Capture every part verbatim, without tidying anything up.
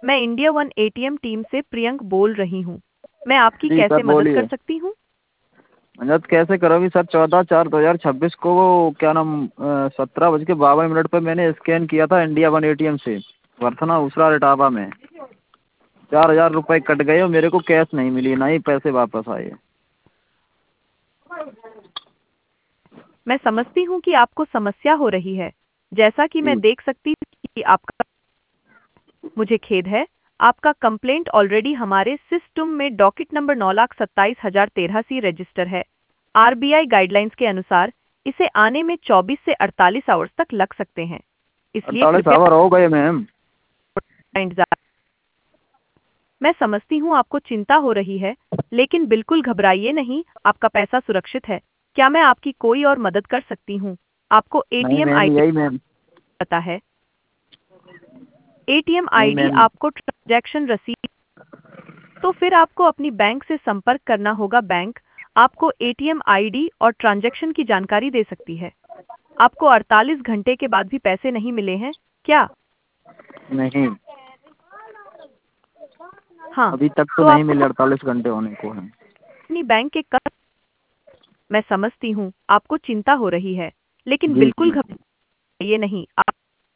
मैं India one ATM team से प्रियंक बोल रही हूँ। मैं आपकी जी सर कैसे मदद बोलिए। कर सकती हूँ? मदद कैसे करोगी सर? चौदह चार दो हजार छब्बीस को वो क्या नाम सत्रह बज के बावन मिनट पर मैंने स्कैन किया था इंडिया वन एटीएम से वरथना उसरा इटावा में। चार हजार रुपये कट गए और मेरे को कैश नहीं मिली, ना ही पैसे वापस आए। मैं समझती हूँ कि आपको समस्या हो रही है। जैसा कि मैं जी। देख सकती हूँ कि आपका, मुझे खेद है, आपका कंप्लेंट ऑलरेडी हमारे सिस्टम में डॉकेट नंबर नौ लाख सत्ताईस हजार तेरह सी रजिस्टर है। आरबीआई गाइडलाइंस के अनुसार इसे आने में चौबीस से अड़तालीस आवर्स तक लग सकते हैं, इसलिए अड़तालीस कृपया आवर हो गए मैम। इंतजार। मैं समझती हूँ आपको चिंता हो रही है, लेकिन बिल्कुल घबराइए नहीं, आपका पैसा सुरक्षित है। क्या मैं आपकी कोई और मदद कर सकती हूँ? आपको नहीं एटीएम मैम, आईडी यही मैम। पता है? एटीएम नहीं आईडी मैम। आपको ट्रांजैक्शन रसीद, तो फिर आपको अपनी बैंक से संपर्क करना होगा। बैंक आपको एटीएम आईडी और ट्रांजैक्शन की जानकारी दे सकती है। आपको अड़तालीस घंटे के बाद भी पैसे नहीं मिले हैं क्या? नहीं, हाँ, अभी तक तो तो नहीं आपको मिले, अड़तालीस घंटे होने को है। अपनी बैंक के कर, मैं समझती हूँ आपको चिंता हो रही है, लेकिन जी बिल्कुल जी। घबराइए नहीं। आप,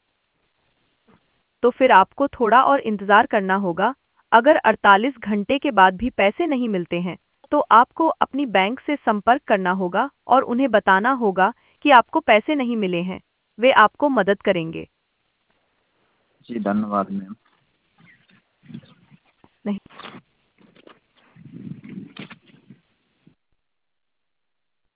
तो फिर आपको थोड़ा और इंतजार करना होगा। अगर अड़तालीस घंटे के बाद भी पैसे नहीं मिलते हैं, तो आपको अपनी बैंक से संपर्क करना होगा और उन्हें बताना होगा कि आपको पैसे नहीं मिले हैं। वे आपको मदद करेंगे। जी धन्यवाद मैम। नहीं।